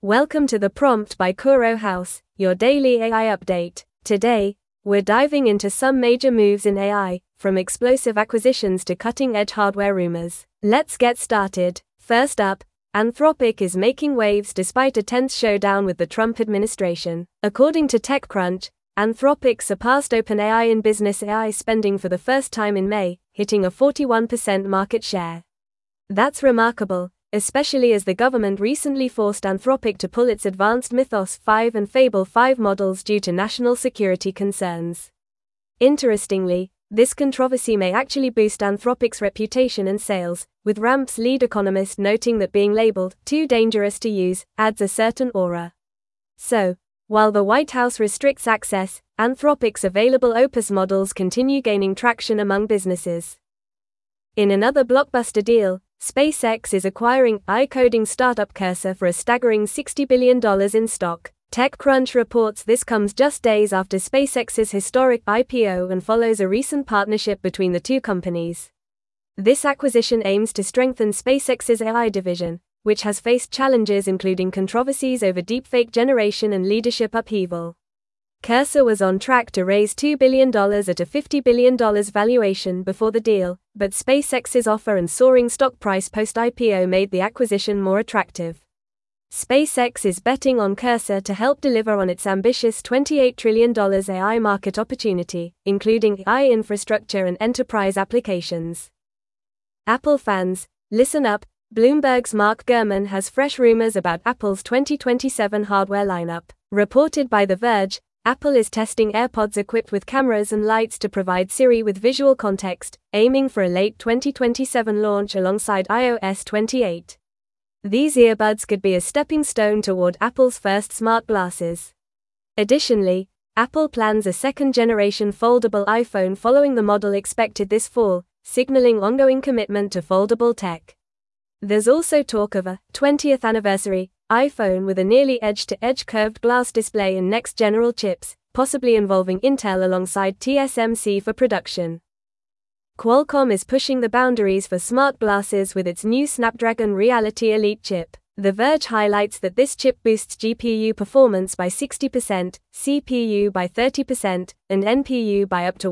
Welcome to the Prompt by Kuro House, your daily AI update. Today, we're diving into some major moves in AI, from explosive acquisitions to cutting-edge hardware rumors. Let's get started. First up, Anthropic is making waves despite a tense showdown with the Trump administration. According to TechCrunch, Anthropic surpassed OpenAI in business AI spending for the first time in May, hitting a 41% market share. That's remarkable, especially as the government recently forced Anthropic to pull its advanced Mythos 5 and Fable 5 models due to national security concerns. Interestingly, this controversy may actually boost Anthropic's reputation and sales, with Ramp's lead economist noting that being labeled too dangerous to use adds a certain aura. So, while the White House restricts access, Anthropic's available Opus models continue gaining traction among businesses. In another blockbuster deal, SpaceX is acquiring AI-coding startup Cursor for a staggering $60 billion in stock. TechCrunch reports this comes just days after SpaceX's historic IPO and follows a recent partnership between the two companies. This acquisition aims to strengthen SpaceX's AI division, which has faced challenges including controversies over deepfake generation and leadership upheaval. Cursor was on track to raise $2 billion at a $50 billion valuation before the deal, but SpaceX's offer and soaring stock price post-IPO made the acquisition more attractive. SpaceX is betting on Cursor to help deliver on its ambitious $28 trillion AI market opportunity, including AI infrastructure and enterprise applications. Apple fans, listen up. Bloomberg's Mark Gurman has fresh rumors about Apple's 2027 hardware lineup. Reported by The Verge, Apple is testing AirPods equipped with cameras and lights to provide Siri with visual context, aiming for a late 2027 launch alongside iOS 28. These earbuds could be a stepping stone toward Apple's first smart glasses. Additionally, Apple plans a second-generation foldable iPhone following the model expected this fall, signaling ongoing commitment to foldable tech. There's also talk of a 20th anniversary iPhone with a nearly edge-to-edge curved glass display and next-general chips, possibly involving Intel alongside TSMC for production. Qualcomm is pushing the boundaries for smart glasses with its new Snapdragon Reality Elite chip. The Verge highlights that this chip boosts GPU performance by 60%, CPU by 30%, and NPU by up to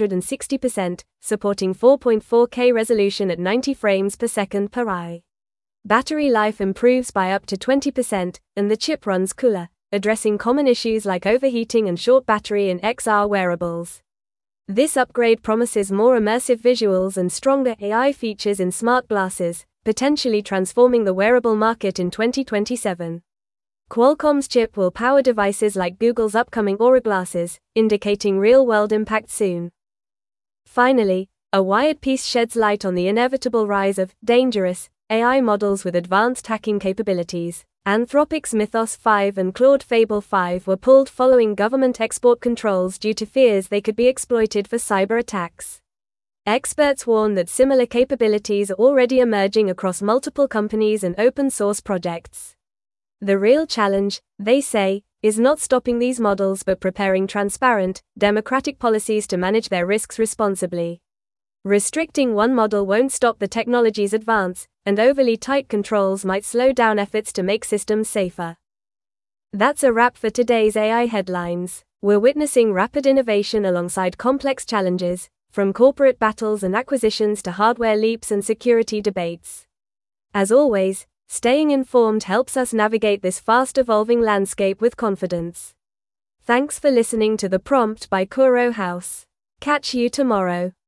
160%, supporting 4.4K resolution at 90 frames per second per eye. Battery life improves by up to 20%, and the chip runs cooler, addressing common issues like overheating and short battery in XR wearables. This upgrade promises more immersive visuals and stronger AI features in smart glasses, potentially transforming the wearable market in 2027. Qualcomm's chip will power devices like Google's upcoming Aura glasses, indicating real-world impact soon. Finally, a Wired piece sheds light on the inevitable rise of dangerous AI models with advanced hacking capabilities. Anthropic's Mythos 5 and Claude Fable 5 were pulled following government export controls due to fears they could be exploited for cyber attacks. Experts warn that similar capabilities are already emerging across multiple companies and open-source projects. The real challenge, they say, is not stopping these models but preparing transparent, democratic policies to manage their risks responsibly. Restricting one model won't stop the technology's advance, and overly tight controls might slow down efforts to make systems safer. That's a wrap for today's AI headlines. We're witnessing rapid innovation alongside complex challenges, from corporate battles and acquisitions to hardware leaps and security debates. As always, staying informed helps us navigate this fast-evolving landscape with confidence. Thanks for listening to The Prompt by Kuro House. Catch you tomorrow.